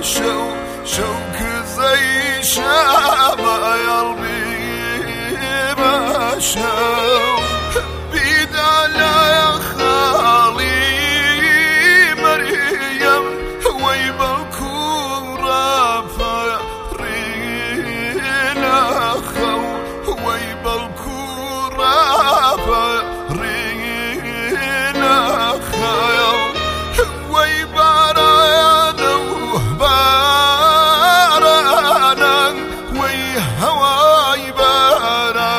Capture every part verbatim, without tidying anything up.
شو شوك زي شمع قلبي بشو بيد على خالي مريم ويبالكورة فرينا خو ويبالكورة فرينا خيو ويبارا يدو بارانا ويهواي بارا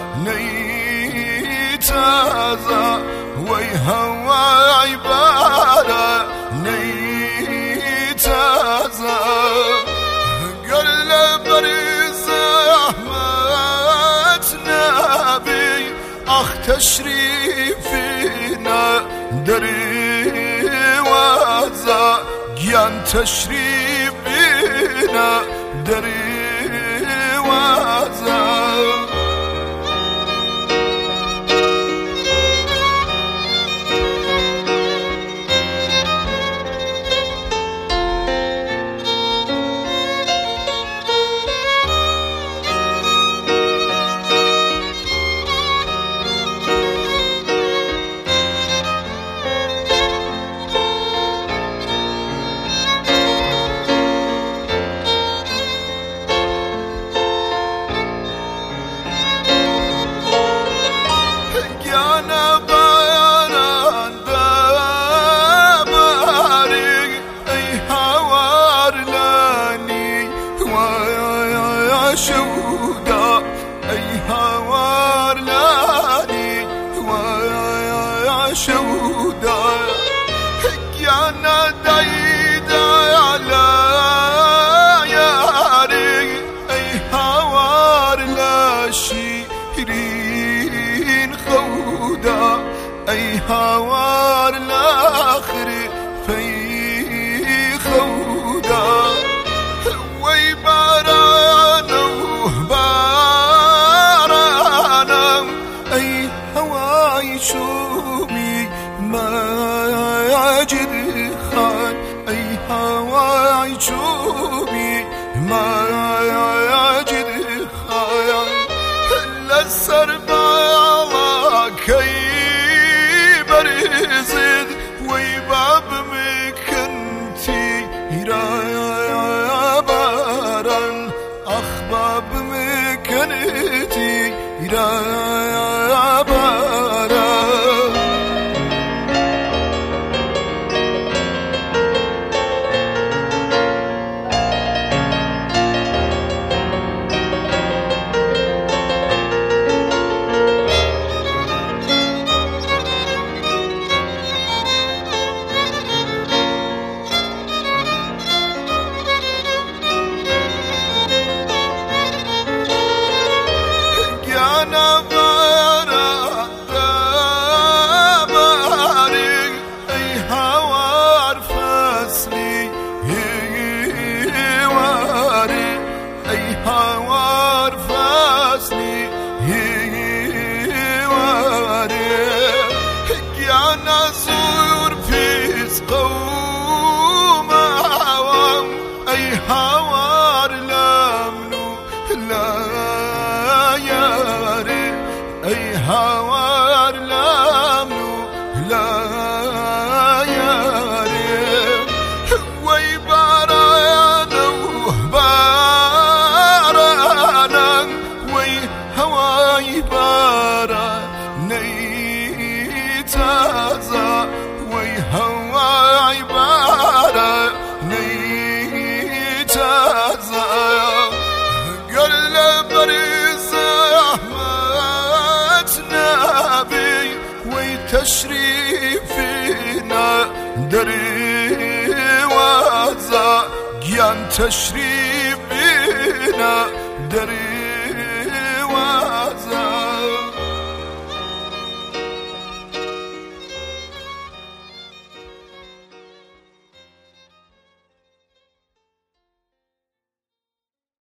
نيتازا ويهواي بارا نيتازا قل برز أحمد نبي أخ تشريفنا دري وزا جيان تشريفنا دري وزا شودا أي هوار لاني ويا شودا يا نديدا على ياري أي هوار لا شيرين خودا أي هوار الآخر في خودا ويبارا شومي ما يجد خان أي هواي شومي ما يجد خان للسربا كي برزد ويباب مكنتي يا باران أخباب مكنتي يا هوار لامنو لا ياري أي هوار لامنو لا ياري ويبارا يدو بارانا ويهواي بارا نيتازا ويهواي بارا قل برز أحمد نبي وتشريفنا دري وزا جيان تشريفنا دري